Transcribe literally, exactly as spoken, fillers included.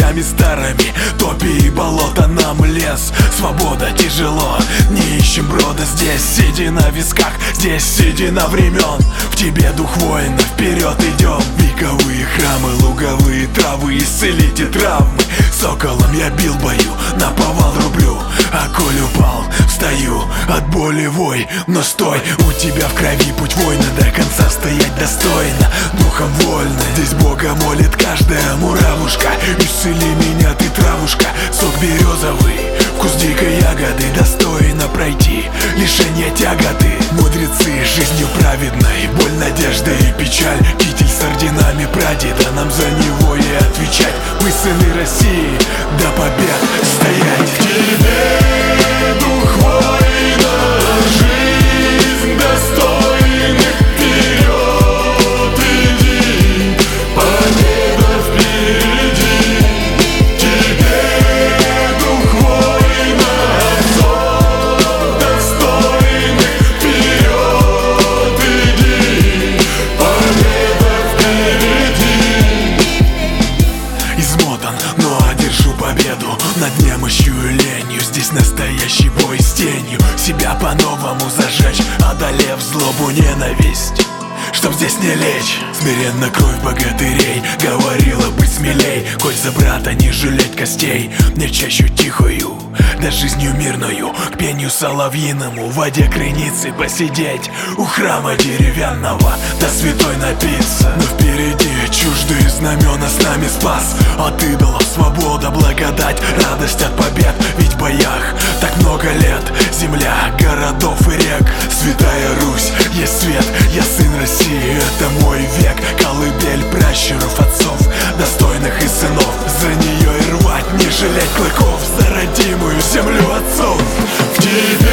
временами старыми. Топи и болото, нам лес, свобода тяжело. Не ищем брода здесь, седина на висках, здесь седина времен. В тебе дух воина, вперед идем. Вековые храмы, луговые травы, исцелите травмы. Соколом я бил бою, наповал рублю. А коль упал, встаю, от боли вой. Но стой, у тебя в крови путь воина, до конца стоять достойно, духом вольно. Здесь Бога молит каждая муравушка. Исцели меня ты, травушка, сок березовый, вкус дикой ягоды. Достойно пройти лишение тяготы. Мудрецы жизнью праведной, боль, надежда и печаль. Китель с орденами прадеда, нам за него и отвечать. Мы сыны России, до побед стоять. В тебе дух воина, жизнь достойных. Вперед иди, победа впереди. В тебе дух воина, зов достойных. Вперед иди, победа впереди. Измотан, но одержу победу над немощью и ленью. Здесь настоящий бой с тенью. Себя по-новому зажечь, одолев злобу, ненависть, чтоб здесь не лечь. Смиренно кровь богатырей говорила быть смелей. Хоть за брата не жалеть костей. Мне чащу тихую, да жизнью мирную, к пению соловьиному, в воде крыницы посидеть. У храма деревянного, да святой напиться. Но впереди чуждые знамена, с нами спас от идолов свобода, благодать, радость от побед. Ведь в боях так много лет, земля, городов и рек. Святая Русь, есть свет, я сын России, это мой век. Колыбель пращуров, отцов, достойных и сынов. За нее и рвать, не жалеть клыков, за родимую землю отцов. В тебе